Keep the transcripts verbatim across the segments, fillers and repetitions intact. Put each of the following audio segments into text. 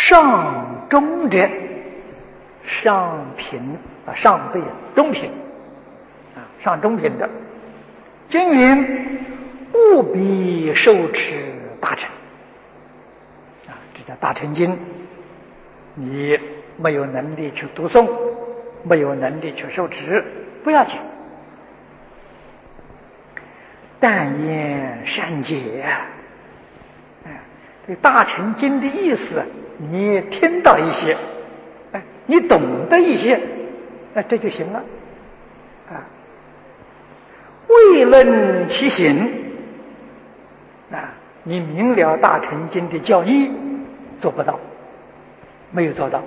上中者，上品啊，上辈中品啊，上中品的。经云：务必受持大乘啊，这叫大乘经。你没有能力去读诵，没有能力去受持，不要紧。但言善解，哎，这大乘经的意思，你听到一些，哎，你懂得一些，那这就行了，啊。未论其行，啊，你明了大乘经的教义，做不到，没有做到。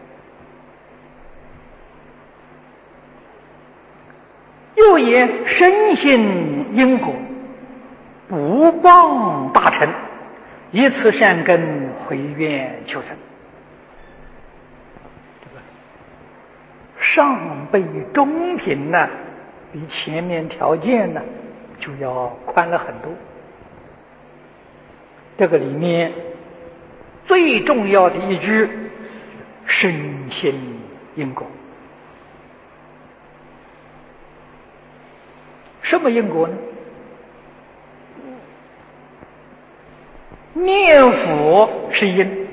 又言深信因果，不谤大乘，以此善根回愿求成。这个上辈中品呢，比前面条件呢就要宽了很多。这个里面最重要的一句，深信因果。什么因果呢？念佛是因，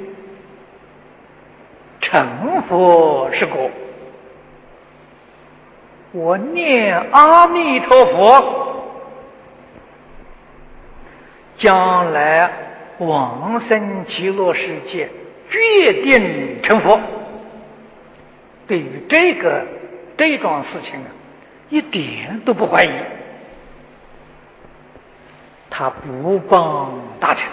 成佛是果。我念阿弥陀佛，将来往生极乐世界决定成佛。对于这个这桩事情啊，一点都不怀疑。他不谤大乘，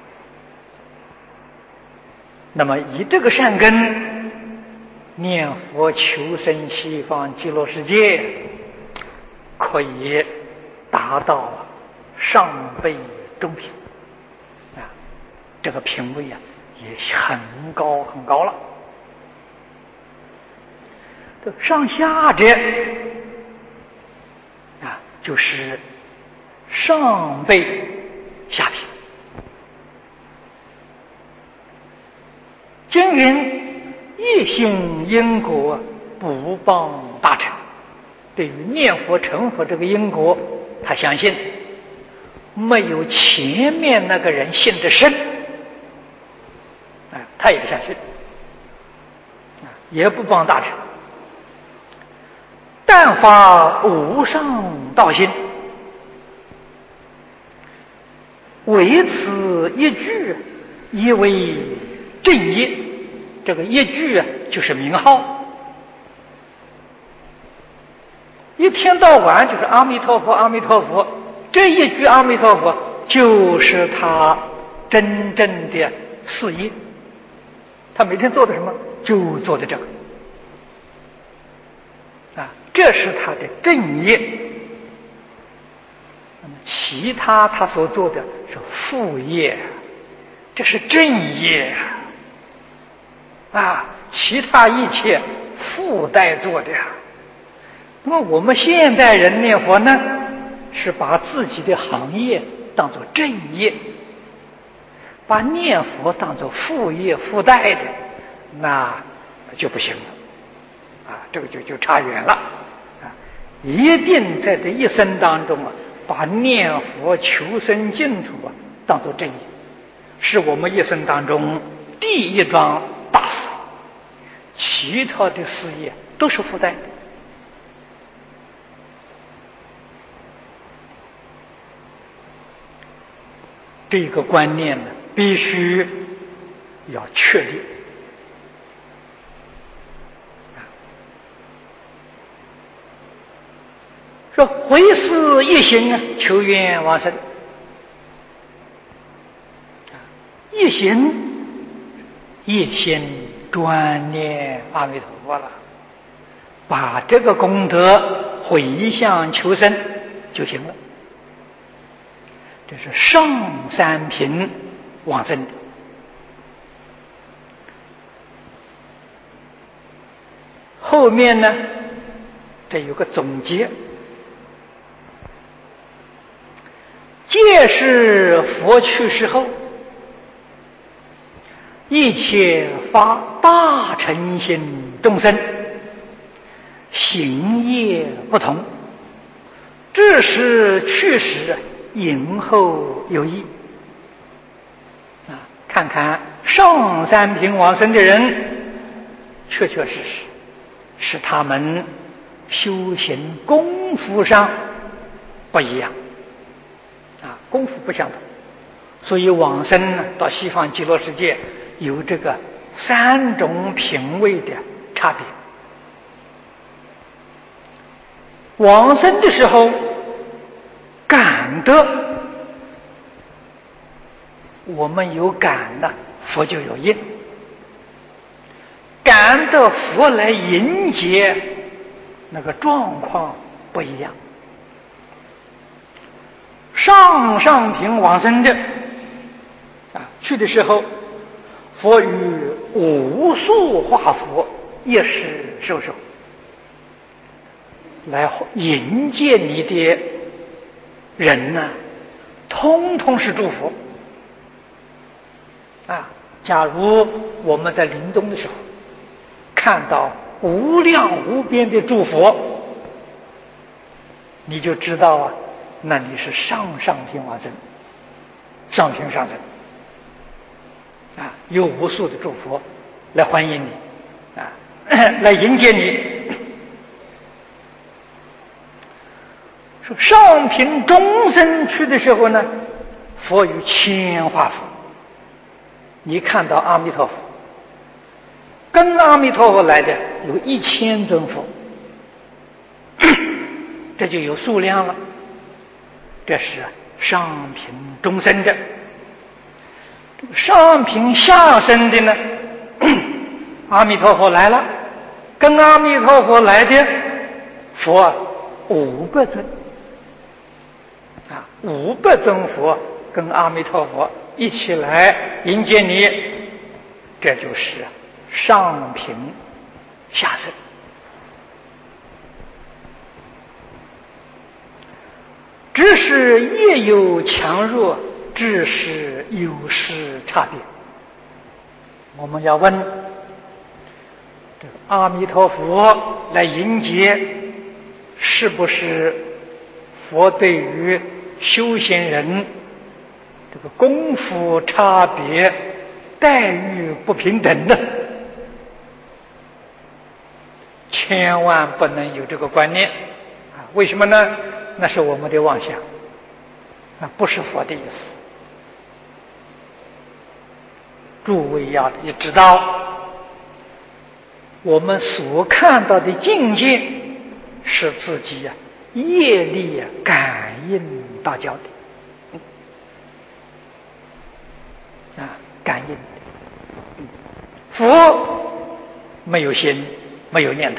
那么以这个善根念佛求生西方极乐世界，可以达到上辈中品啊，这个品位啊也很高很高了。这上下者啊，就是上辈下品。经云：一心因果，不谤大乘。对于念佛成佛这个因果，他相信，没有前面那个人信得深，啊，他也相信，啊，也不谤大乘。但发无上道心，唯此一句，以为正业。这个一句啊，就是名号，一天到晚就是阿弥陀佛，阿弥陀佛。这一句阿弥陀佛，就是他真正的事业。他每天做的什么？就做的这个啊，这是他的正业。那么其他他所做的是副业，这是正业啊，其他一切附带做的。那么我们现代人念佛呢，是把自己的行业当作正业，把念佛当作副业附带的，那就不行了啊，这个就就差远了啊！一定在这一生当中啊，把念佛求生净土啊当作正业，是我们一生当中第一桩大事，其他的事业都是附带的。这个观念呢，必须要确立。说回师一行啊，求愿往生。一行一心专念阿弥陀佛了，把这个功德回向求生就行了。这是上三品往生的。后面呢，这有个总结。届时佛去世后， 一切发大乘心众生，行业不同，这是去时迎后有异啊！看看上三品往生的人，确确实实是他们修行功夫上不一样啊，功夫不相同，所以往生呢，到西方极乐世界有这个三种品位的差别。往生的时候感得，我们有感呢，佛就有应，感得佛来迎接，那个状况不一样。上上品往生的啊，去的时候，佛与无数化佛一时授受，来迎接你的人呢，通通是祝福啊！假如我们在临终的时候看到无量无边的祝福，你就知道啊，那你是上上品往生，上品上生啊，有无数的祝福来欢迎你啊，来迎接你。说上品众生去的时候呢，佛与千化佛，你看到阿弥陀佛，跟阿弥陀佛来的有一千尊佛，这就有数量了。这是上品众生的。上品下生的呢，阿弥陀佛来了，跟阿弥陀佛来的佛五百尊啊，五百尊佛跟阿弥陀佛一起来迎接你，这就是上品下生。只是业有强弱，只是有失差别。我们要问，这个阿弥陀佛来迎接，是不是佛对于修行人这个功夫差别、待遇不平等的？千万不能有这个观念啊！为什么呢？那是我们的妄想，那不是佛的意思。诸位要知道，我们所看到的境界是自己呀、啊、业力呀、啊、感应大交的啊，感应的。佛没有心，没有念头，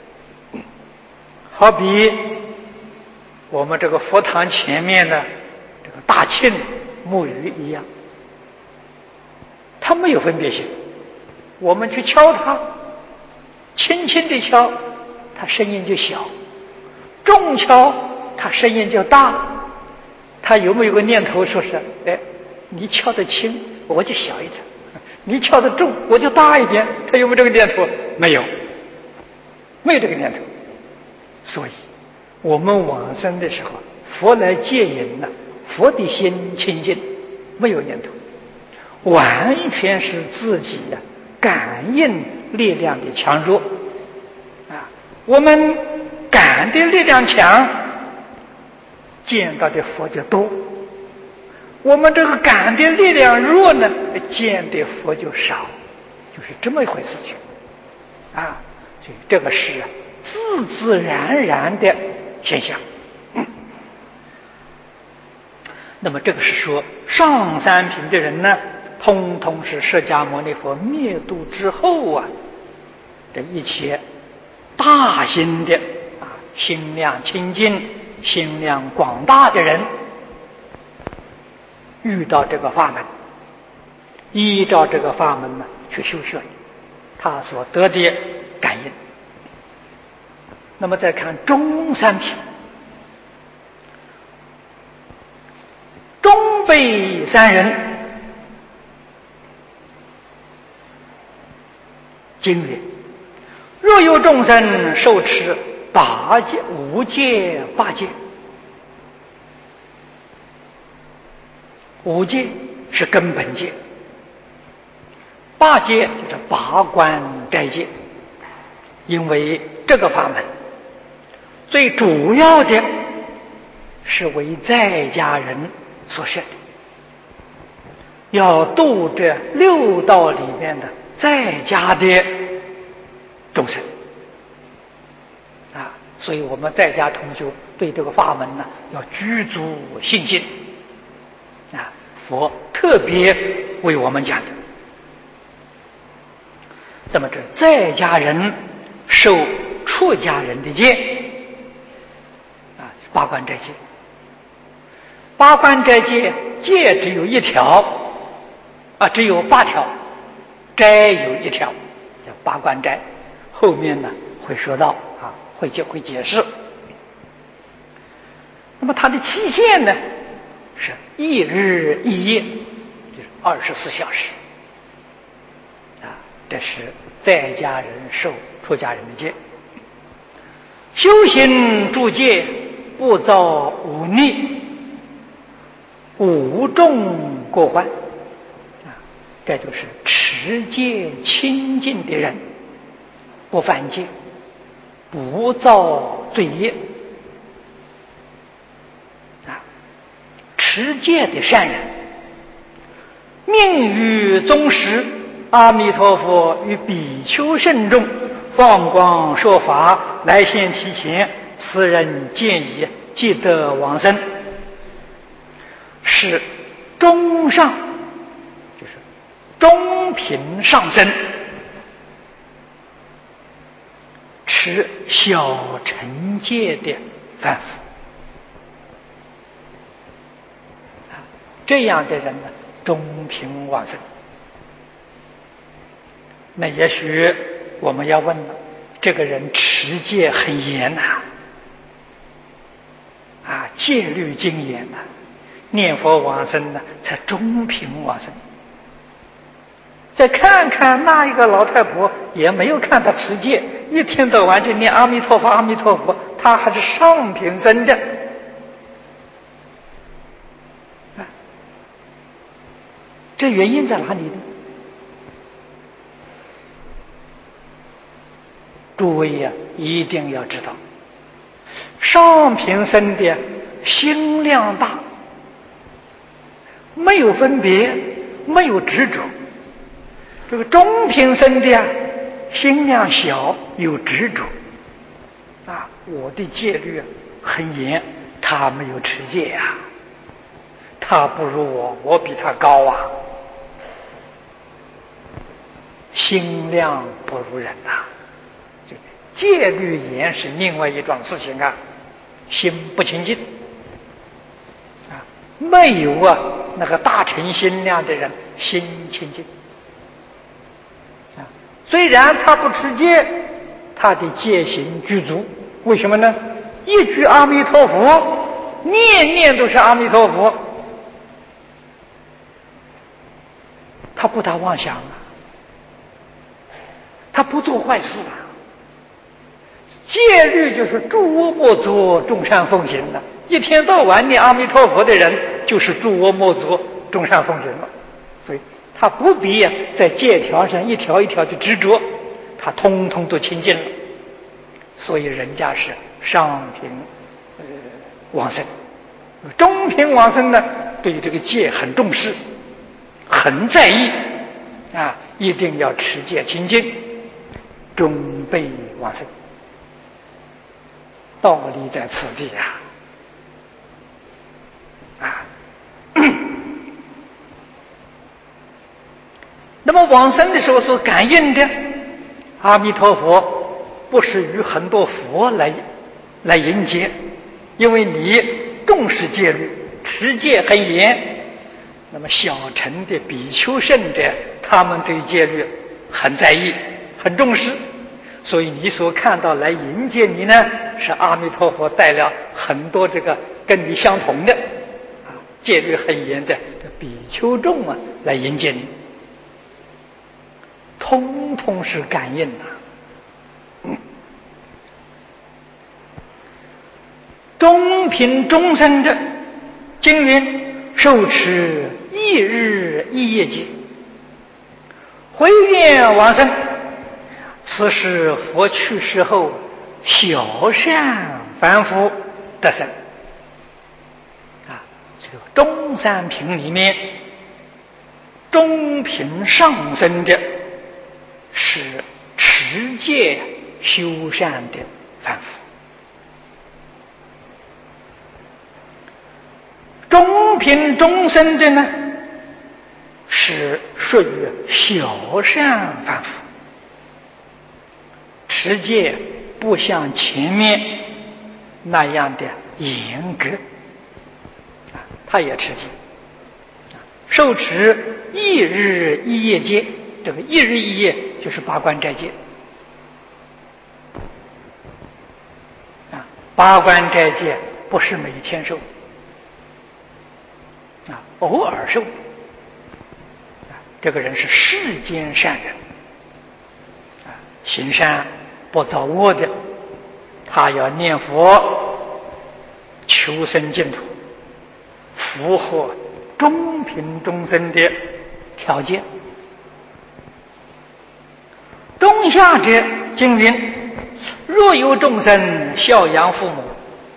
好比我们这个佛堂前面的这个大磬木鱼一样，它没有分别心。我们去敲它，轻轻地敲，它声音就小；重敲，它声音就大。它有没有个念头说是，哎，你敲得轻，我就小一点；你敲得重，我就大一点。它有没有这个念头？没有，没有这个念头。所以我们往生的时候，佛来接引呢，佛的心清净，没有念头，完全是自己呀、啊、感应力量的强弱啊。我们感的力量强，见到的佛就多；我们这个感的力量弱呢，见的佛就少，就是这么一回事情啊。所以这个是自自然然的现象。嗯、那么这个是说上三品的人呢，通通是释迦牟尼佛灭度之后啊的一切大心的啊心量清净、心量广大的人，遇到这个法门，依照这个法门呢去修摄，他所得的感应。那么再看中三品，中辈三人， 经曰：若有众生受持八戒、五戒、八戒，五戒是根本戒，八戒就是八关斋戒。因为这个法门最主要的是为在家人所设的，要度这六道里面的在家的众生啊，所以我们在家同修对这个法门呢要具足信心啊，佛特别为我们讲的。那么这在家人受出家人的戒啊，八关斋戒。八关斋戒戒只有一条啊，只有八条，斋有一条，叫八关斋。后面呢会说到啊，会就会解释。那么它的期限呢是一日一夜，就是二十四小时啊，这是在家人受出家人的戒。修行诸戒不造忤逆，无众过患啊，这就是持戒清净的人，不犯戒，不造罪业啊，持戒的善人，命于宗师阿弥陀佛与比丘圣众放光说法，来现其前，此人见已即得往生，是中上，就是中品上生，持小乘戒的凡夫啊，这样的人呢，中品往生。那也许我们要问了，这个人持戒很严呐、啊，啊，戒律精严呐、啊，念佛往生呢才中品往生。再看看那一个老太婆，也没有看她持戒，一天到晚就念阿弥陀佛阿弥陀佛，她还是上品生的。啊，这原因在哪里呢？诸位呀、啊，一定要知道，上品生的心量大，没有分别，没有执着；这个中品生的心量小，有执着。啊，我的戒律很严，他没有持戒啊，他不如我，我比他高啊，心量不如人呐、啊。戒律严是另外一桩事情啊，心不清净啊，没有啊那个大乘心量的人心清净啊。虽然他不持戒，他的戒行具足，为什么呢？一句阿弥陀佛，念念都是阿弥陀佛，他不打妄想啊，他不做坏事啊。戒律就是诸恶莫作，众善奉行的。一天到晚念阿弥陀佛的人，就是诸恶莫作，众善奉行了。所以他不必呀、啊，在戒条上一条一条的执着，他通通都清净了。所以人家是上品呃往生，中品往生呢，对于这个戒很重视，很在意啊，一定要持戒清净，终被往生。道理在此地呀、啊，啊，那么往生的时候所感应的阿弥陀佛，不是与很多佛来来迎接，因为你重视戒律，持戒很严。那么小乘的比丘圣者，他们对戒律很在意，很重视。所以你所看到来迎接你呢，是阿弥陀佛带了很多这个跟你相同的啊，戒律很严的这比丘众啊来迎接你。 通通是感应的。嗯、中品众生的经云：受持一日一夜劫，回愿往生。此时佛去世后，小善凡夫得生。啊，这个中三品里面，中品上生的是持戒修善的凡夫，中品中生的呢是属于小善凡夫，持戒不像前面那样的严格，啊，他也持戒，受持一日一夜戒。这个一日一夜就是八关斋戒啊，八关斋戒不是每天受啊，偶尔受啊。这个人是世间善人啊，行善不造恶的，他要念佛求生净土，符合中品众生的条件。中下者经云：若有众生孝养父母，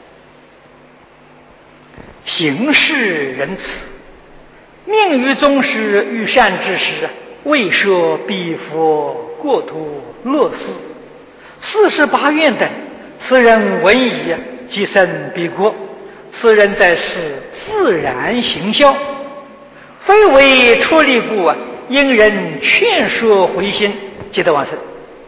行事仁慈，命于宗师遇善之时，未说彼佛过土乐事，四十八愿等，此人闻已，即生彼国。此人在世自然行孝，非为出离故啊，因人劝说回心，即得往生。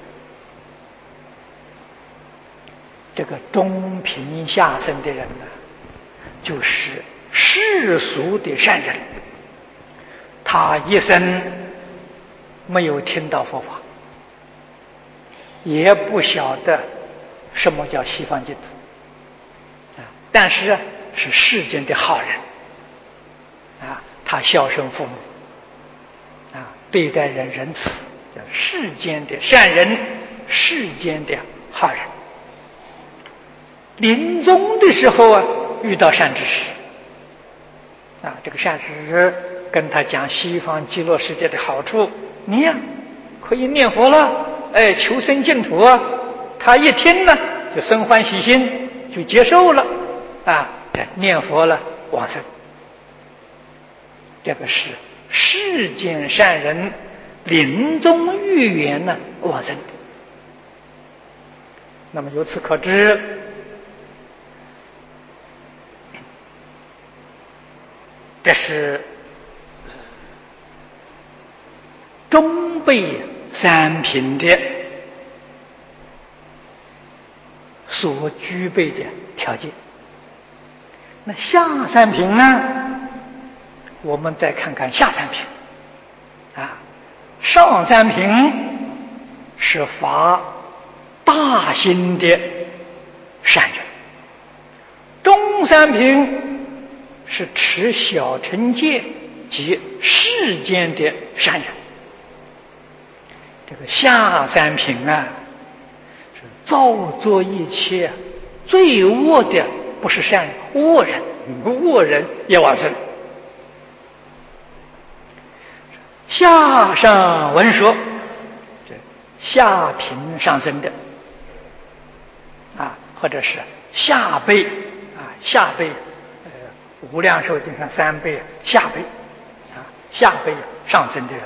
这个中品下生的人呢，就是世俗的善人，他一生没有听到佛法，也不晓得什么叫西方净土啊，但是啊是世间的好人啊，他孝顺父母啊，对待人仁慈，叫世间的善人，世间的好人。临终的时候啊，遇到善知识啊，这个善知识跟他讲西方极乐世界的好处，你呀可以念佛了，哎，求生净土啊。他一听呢，就生欢喜心，就接受了啊，念佛了，往生。这个是世间善人临终遇缘呢往生。那么由此可知，这是中辈三品的所具备的条件。那下三品呢，我们再看看下三品啊，上三品是发大心的善人，中三品是持小乘戒及世间的善人，这个下三品啊，是造作一切最恶的，不是善人，恶人，恶人也往生。下上文说，这下品上升的啊，或者是下辈啊，下辈呃无量寿经上三辈下辈啊，下辈上升的人，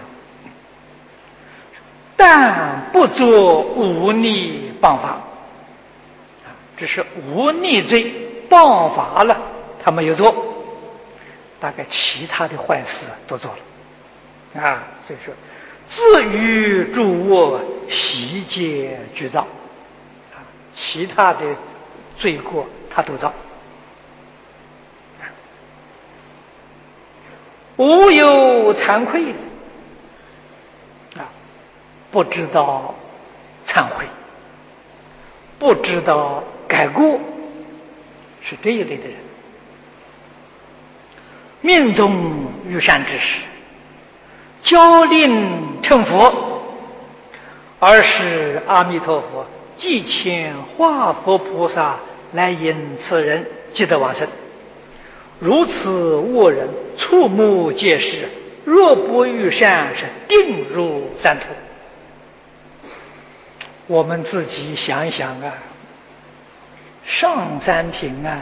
但不作无逆谤法啊，只是无逆罪谤法了，他没有做，大概其他的坏事都做了。啊，所以说，自于诸恶悉皆具造，啊，其他的罪过他都造，无有惭愧的，啊，不知道忏悔，不知道改过，是这一类的人，命中遇善之时，教令成佛， 而是阿弥陀佛即遣化佛菩萨来引此人即得往生。如此恶人触目皆是，若不遇善，是定入三途。我们自己想一想啊，上三品啊，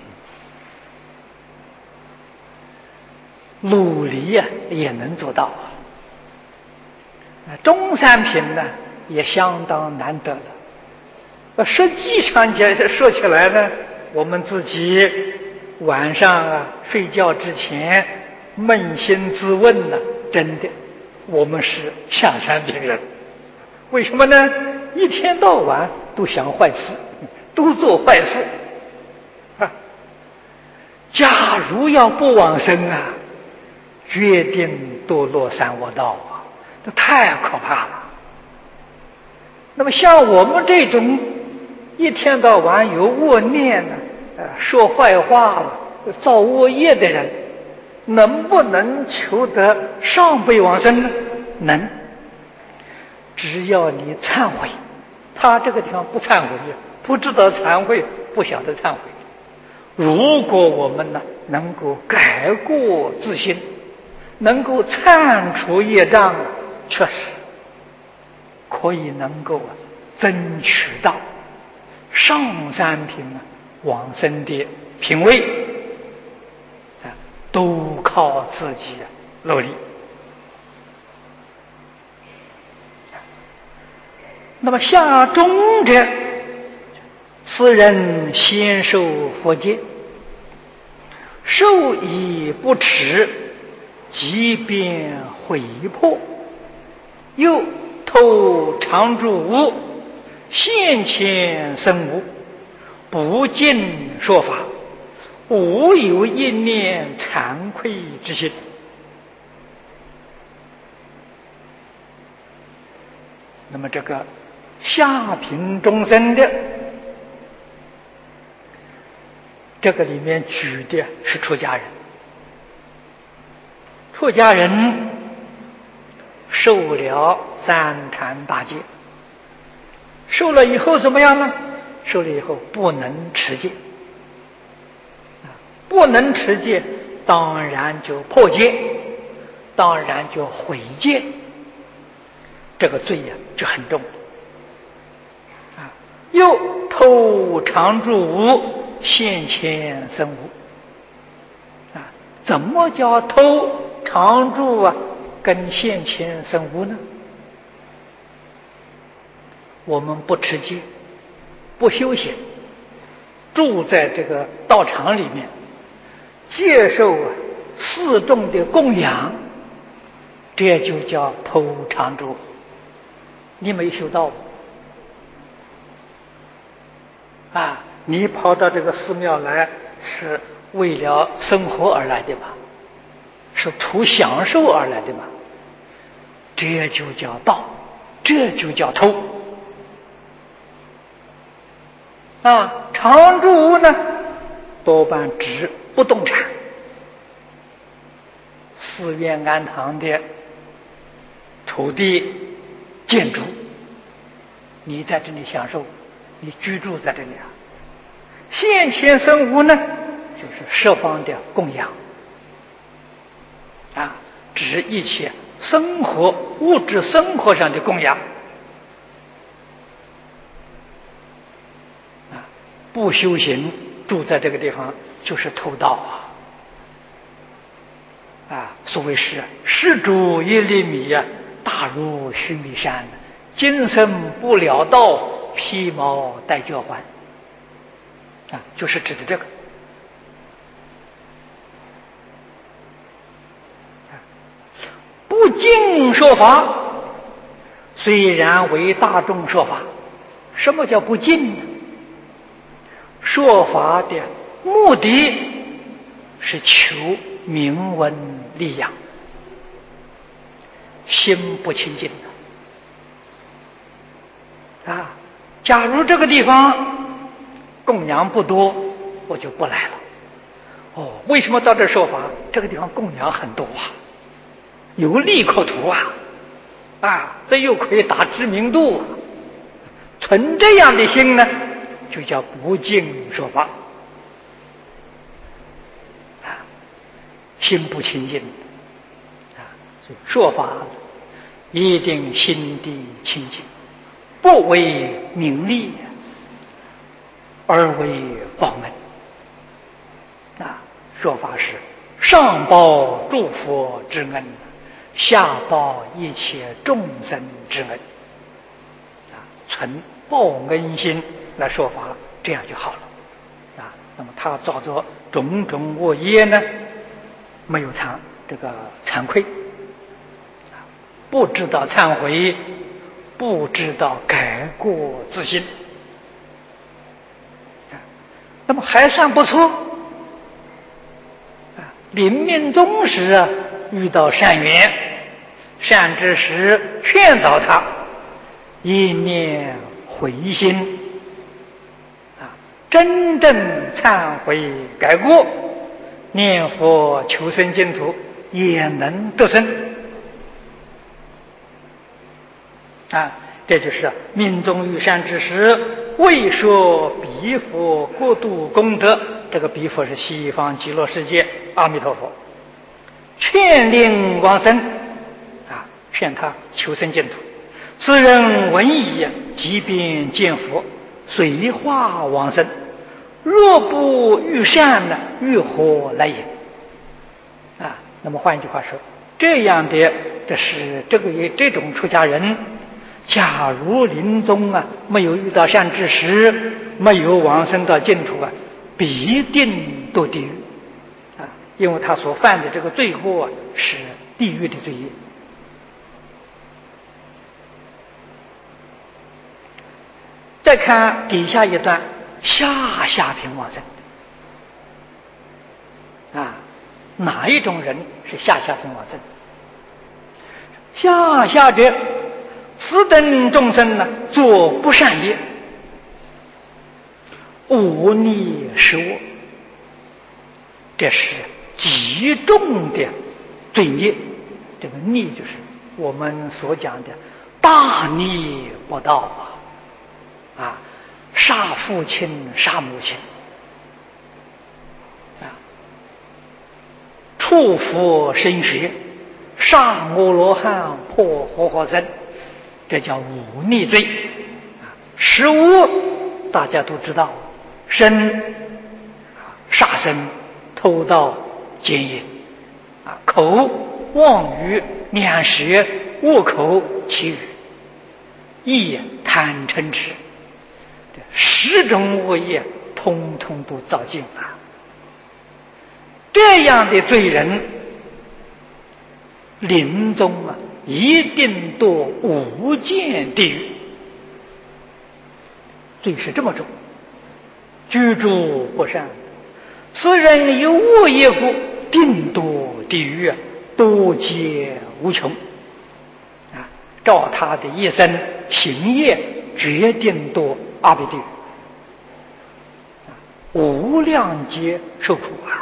努力啊也能做到啊，中三品呢也相当难得了。实际上讲说起来呢，我们自己晚上啊睡觉之前扪心自问呢，真的我们是下三品人。为什么呢？一天到晚都想坏事，都做坏事啊！假如要不往生啊，决定堕落三恶道啊，这太可怕了。那么像我们这种一天到晚有恶念呢、呃，说坏话了、造恶业的人，能不能求得上辈往生呢？能。只要你忏悔，他这个地方不忏悔，不知道忏悔，不晓得忏悔。如果我们呢能够改过自新，能够忏除业障，确实可以能够啊争取到上三品啊往生的品位啊，都靠自己努力。那么下中者，此人先受佛戒，受以不持，即便毁破，又偷常住无，现前生无，不尽说法，无有一念惭愧之心。那么这个下品众生的，这个里面举的是出家人。出家人受了三坛大戒，受了以后怎么样呢？受了以后不能持戒，不能持戒，当然就破戒，当然就毁戒，这个罪呀、啊、就很重啊！又偷常住无，现前生无啊！怎么叫偷常住啊？跟现前生无呢？我们不持戒，不修行，住在这个道场里面，接受啊四众的供养，这就叫偷常住。你没修到啊！你跑到这个寺庙来是为了生活而来的吧？是图享受而来的吧？这就叫盗，这就叫偷啊！常住屋呢，多半指不动产，寺院庵堂的土地建筑，你在这里享受，你居住在这里啊。现前生无呢，就是十方的供养啊，指一切生活物质生活上的供养啊。不修行住在这个地方就是偷盗啊啊！所谓是施主一粒米呀、啊，大如须弥山，今生不了道，披毛戴脚环啊，就是指的这个。不尽说法，虽然为大众说法，什么叫不尽呢？说法的目的是求名闻利养，心不清净的啊！假如这个地方供养不多，我就不来了。哦，为什么到这说法？这个地方供养很多啊，有利可图啊！ 啊，这又可以打知名度。存这样的心呢，就叫不净说法啊，心不清净啊，所以说法一定心地清净，不为名利，而为报恩啊。说法是上报诸佛之恩，下报一切众生之恩啊，存报恩心来说法，这样就好了啊。那么他造作种种恶业呢，没有惭这个惭愧啊，不知道忏悔，不知道改过自新啊，那么还算不错啊。临命终时啊，遇到善缘，善知识劝导他一念回心啊，真正忏悔改过，念佛求生净土，也能得生啊。这就是命中遇善知识，为说彼佛国度功德。这个彼佛是西方极乐世界阿弥陀佛，劝令往生啊，劝他求生净土。此人闻已，即便见佛，随化往生。若不遇善呢，欲何来也？啊，那么换一句话说，这样的这是这个这种出家人，假如临终啊没有遇到善知识，没有往生到净土啊，必定堕地狱啊，因为他所犯的这个罪过啊是地狱的罪业。再看底下一段，下下品往生啊，哪一种人是下下品往生？下下者，此等众生呢，作不善业，忤逆施恶，这是极重的罪孽。这个逆就是我们所讲的大逆不道啊。啊，杀父亲，杀母亲，啊，触佛生学，杀阿罗汉，破活活僧，这叫忤逆罪。啊，食物大家都知道，生杀生、偷盗、奸淫，啊，口妄语、两舌、恶口、绮语，意贪嗔痴。十种恶业通通都造尽了。这样的罪人临终啊，一定堕无间地狱。罪是这么重，居住不善，此人有恶业故，定堕地狱，多劫无穷啊！照他的一生行业，决定堕阿鼻地狱，无量劫受苦啊！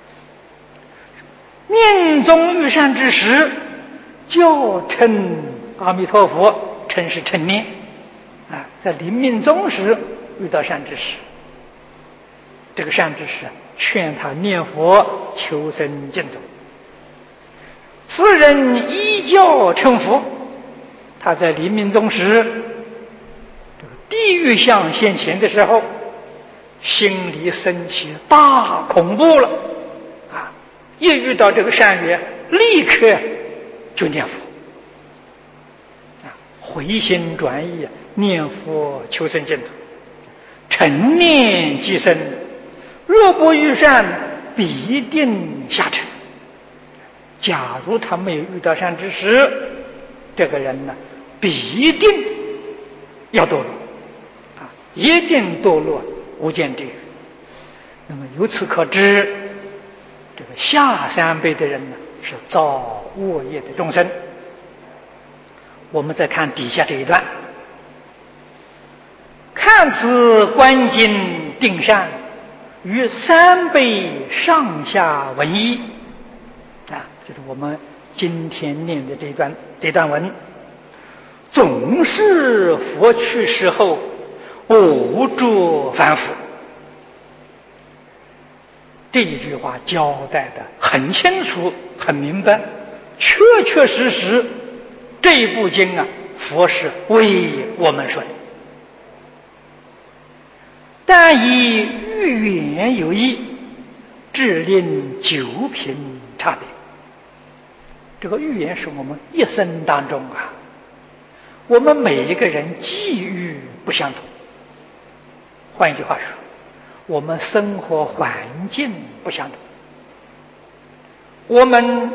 命中遇善之时，叫称阿弥陀佛，称是称念啊，在临命终时遇到善知识，这个善知识劝他念佛求生净土，此人依教称佛，他在临命终时地狱相现前的时候，心里升起大恐怖了啊！一遇到这个善缘，立刻就念佛啊，回心转意，念佛求生净土，成念即生。若不遇善，必定下沉。假如他没有遇到善知识，这个人呢，必定要堕落。一定堕落无间地狱。那么由此可知，这个下三辈的人呢，是造恶业的众生。我们再看底下这一段，看此观经定善，与三辈上下文一啊，就是我们今天念的这段这段文总是佛去世后无着凡夫。这一句话交代的很清楚很明白，确确实实这一部经啊，佛是为我们说的。但以寓言有益，致令九品差别。这个寓言是我们一生当中啊，我们每一个人际遇不相同。换一句话说，我们生活环境不相同，我们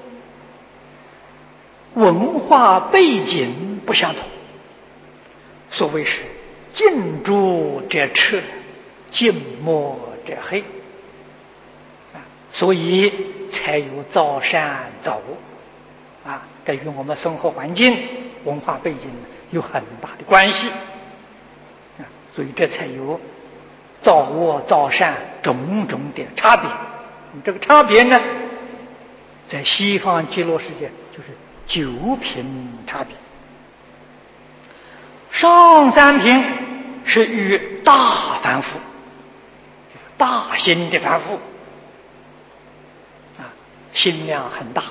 文化背景不相同。所谓是近朱者赤，近墨者黑啊，所以才有造善造恶啊，这与我们生活环境、文化背景有很大的关系啊，所以这才有造恶造善种种的差别。这个差别呢，在西方极乐世界就是九品差别。上三品是与大凡夫，大心的凡夫啊，心量很大。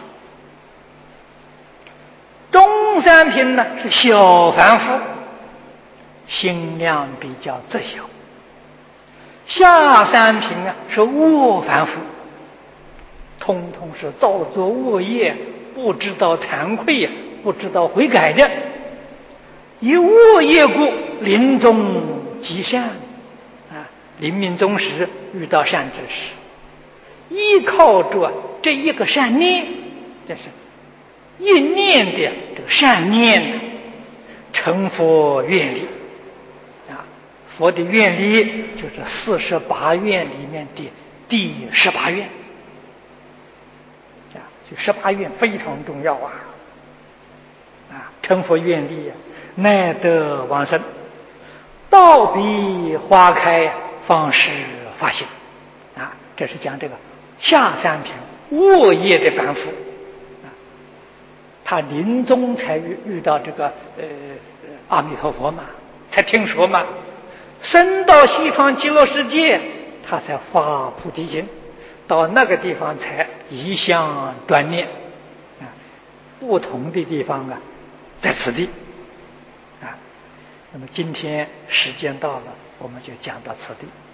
中三品呢是小凡夫，心量比较窄小。下三品啊是恶凡夫，通通是造作恶业，不知道惭愧，不知道悔改的，以恶业故临终极善啊，临命终时遇到善知识，依靠着这一个善念，这是一念的这个善念，成佛愿力啊。佛的愿力就是四十八愿里面的第十八愿啊，这十八愿非常重要啊啊，成佛愿力啊，乃得往生，到彼花开，方是发心啊。这是讲这个下三品恶业的凡夫啊，他临终才遇遇到这个呃阿弥陀佛嘛，才听说嘛，升到西方极乐世界，他才发菩提心，到那个地方才一向专念啊。不同的地方啊，在此地啊。那么今天时间到了，我们就讲到此地。